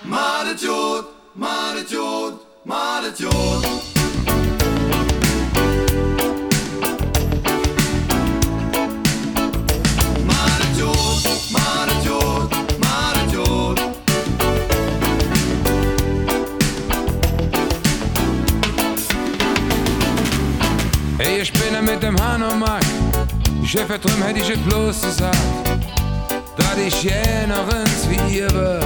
Maletjod, Maletjod, Maletjod. Maletjod, Maletjod, Maletjod. Hey, ich bin mit dem Hanomag. Die Chefin drum hätte ich es bloß gesagt, dass ich jenerens wie ihr war.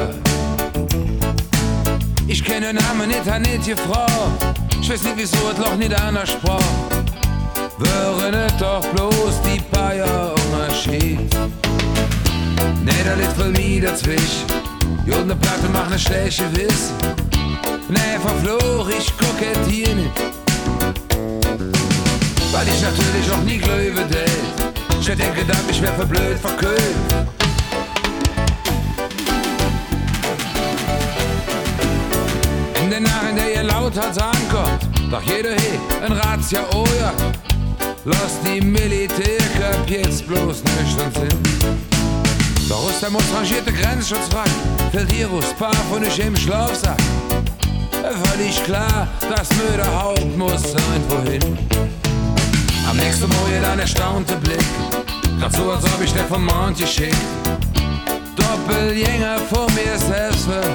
Ich kenne den Namen nicht, hat nicht gefragt. Ich weiß nicht, wieso es noch nicht anders sprach. Wären es doch bloß die paar Jahre Unterschied. Nee, da liegt für mich dazwischen. Jodene Platte macht ne schlechte Wiss. Nee, verfluch, ich kokettiere nicht. Weil ich natürlich auch nie glöwe date. Ich hätte gedacht, ich wär für blöd verköhlt. In den Nachen, der ihr laut hat, ankommt, doch jeder hey, ein Razzia, oh ja. Lass die Militärköp jetzt bloß nüchtern sind. Doch aus der rangierte Grenzschutz fragt, fällt hier aus Paar von ich im Schlafsack. Völlig klar, das Mörderhaupt muss irgendwo hin. Am nächsten Morgen ein erstaunter Blick, grad so als ob ich der vom Mond geschickt. Doppelgänger vor mir selbst war.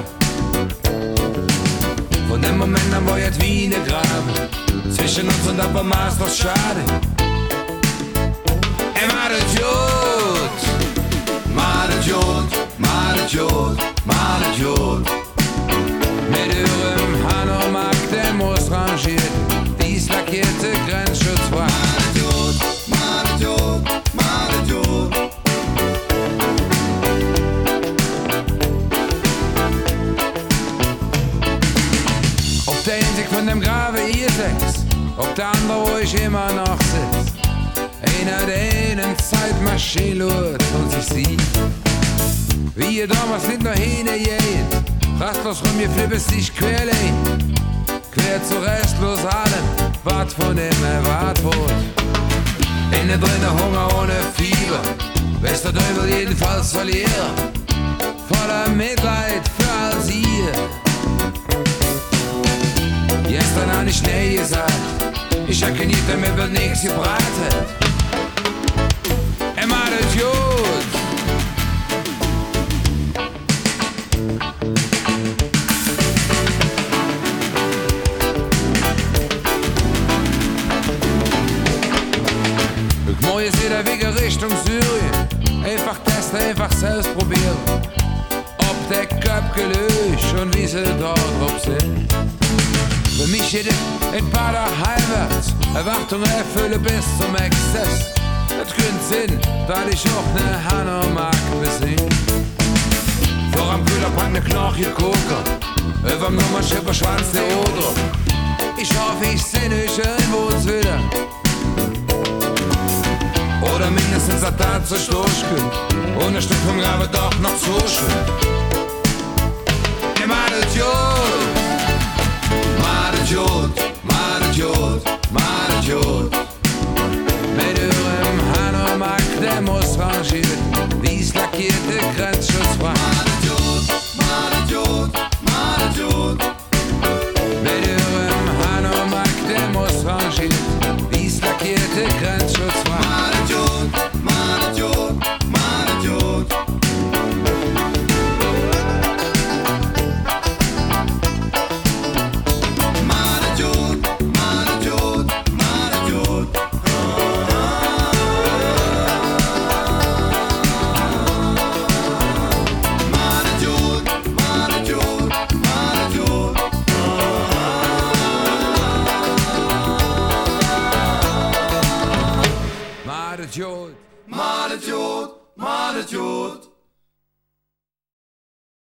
Von dem Moment an war jetzt wie ne Grabe zwischen uns und aber maß doch schade. Maletjod, Maletjod, Maletjod, Maletjod. Mit eurem Hanomag, der muss rangiert, dies lackierte Grenzschutz war. Maletjod, Maletjod, Maletjod. Ob der Hinsicht von dem Grave ihr sitzt, ob der andere, wo ich immer noch sitz. Einer, der in Zeitmaschine schaut und sich sieht, wie ihr damals nicht nur hingeht, rastlos rumgeflippt sich querlehnt, quer zu restlos allem, wart von dem erwartet wurde. Innen drinne Hunger ohne Fieber, weiß der Teufel jedenfalls verlieren, voller Mitleid für all ihr. Gestern hab ich nee gesagt, ich hab geniet, damit wird nichts gebraten. Maletjod. Ich muss jetzt jeder Weg Richtung Syrien. Einfach testen, einfach selbst probieren. Ob der Köpf gelöst und wie sie dort drauf sind. Für mich steht ein paar Tage heimwärts. Erwartungen erfüllen bis zum Exzess. Es könnte Sinn, weil ich auch ne Hanomag besing. Vor am Kühlerbrand ne Knoche Koker, überm Nummernschiff verschwanz der Oder. Ich hoffe, ich seh nicht irgendwo wieder. Oder mindestens hat das so durchgehen. Ohne Stück vom Grabe doch noch so schön. Maletjod, Maletjod, Maletjod, Maletjod. Mit eurem Hanomag, der muss rangiert, wie's lackierte Grenzschutz war. Maletjod, Maletjod, Maletjod. Mit eurem Hanomag, der muss rangiert, wie's lackierte Grenzschutz war. Maletjod, Maletjod, Maletjod. Maletjod, Maletjod, Maletjod. Maletjod. Maletjod, Maletjod.